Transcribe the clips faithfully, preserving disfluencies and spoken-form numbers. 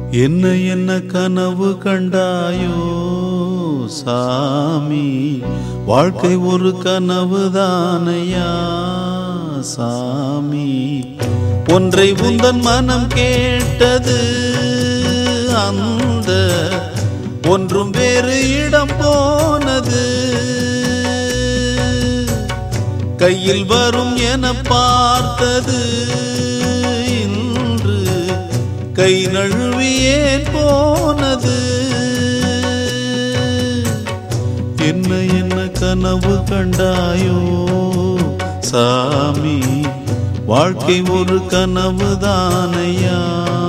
என்ன என்ன கனவு கண்டாயோ சாமி, வாழ்க்கை ஒரு கனவு தானையா சாமி. ஒன்றை உந்தன் மனம் கேட்டது, அந்த ஒன்றும் வேறு இடம் போனது. கையில் வரும் என பார்த்தது, இன்று கை நழுவியே போனது. என்ன என்ன கனவு கண்டாயோ சாமி, வாழ்க்கை ஒரு கனவு தானையா.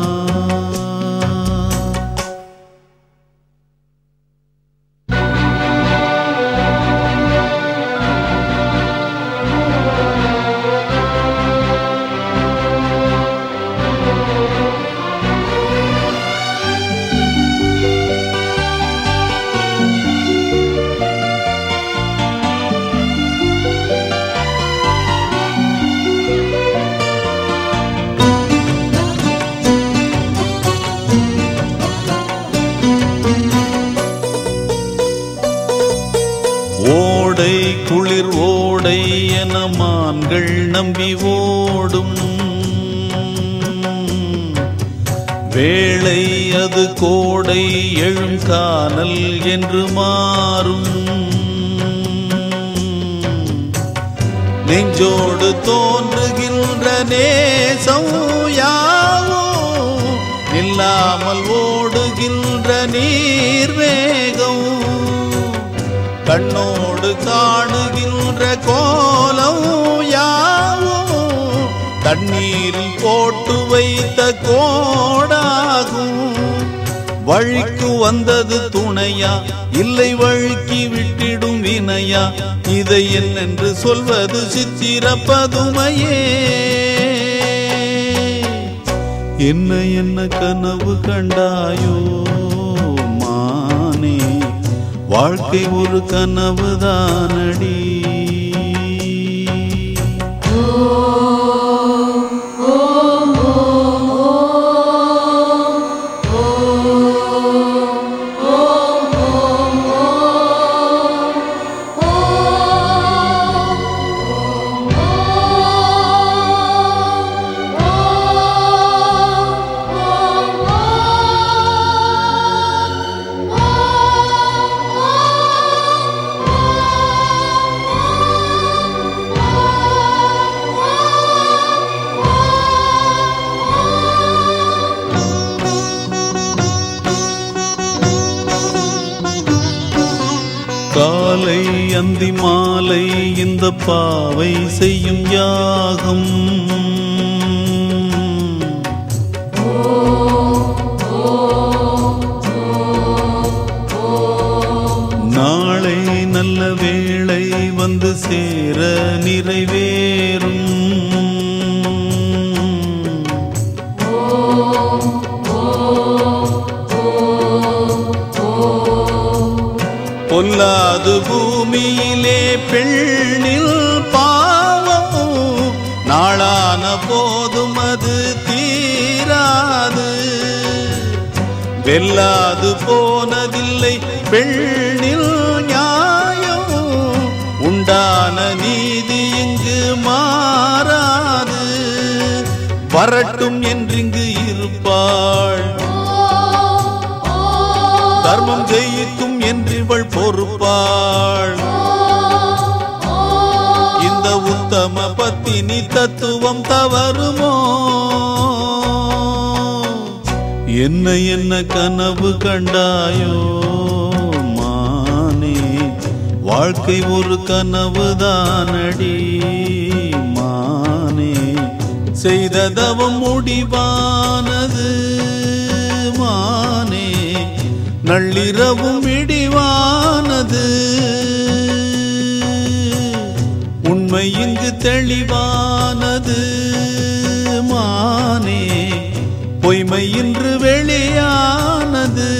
ஓடை குளிர் ஓடை என மான்கள் நம்பி ஓடும் வேளை, அது கோடை எழும் கானல் என்று மாறும். நெஞ்சோடு தோன்றுகின்ற நேசம் யாவோ, இல்லாமல் ஓடுகின்ற நீர்வேகம். கண்ணோடு காணுகின்ற கோலம் யாவோ, தண்ணீரில் போட்டு வைத்த கோடாகும். வழிக்கு வந்தது துணையா, இல்லை வழுக்கி விட்டிடும் வினையா? இதை என்னென்று சொல்வது சித்திர பதுமையே. என்ன என்ன கனவு கண்டாயோ மானே, வாழ்க்கை ஒரு கனவு தானடி. காலை அந்தி மாலை இந்த பாவை செய்யும் யாகம். நாளை நல்ல வேளை வந்து சேர நிறைவேறும். பொல்லாது பூமியிலே பெண்ணில் பாவம், நாளான போதும் அது தீராது. வெல்லாது போனதில்லை பெண்ணில் நியாயம், உண்டான நீதி இங்கு மாறாது. வரட்டும் என்றிங்கு இருப்பாள், தர்மம் ஜெயிக்கும் என்றிவள் பொறுப்பாள். இந்த உத்தம பத்தினி தத்துவம் தவறுமோ? என்ன என்ன கனவு கண்டாயோ மானே, வாழ்க்கை ஒரு கனவு தானடி மானே. செய்த தவம் முடிவானது மானே, நள்ளிரவும் இடிவானது. உண்மை இங்கு தெளிவானது மானே, பொய்மை இன்று வெளியானது.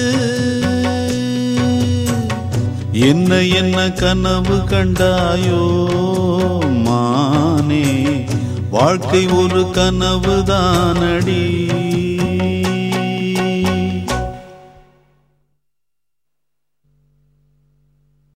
என்ன என்ன கனவு கண்டாயோ மானே, வாழ்க்கை ஒரு கனவு தானடி.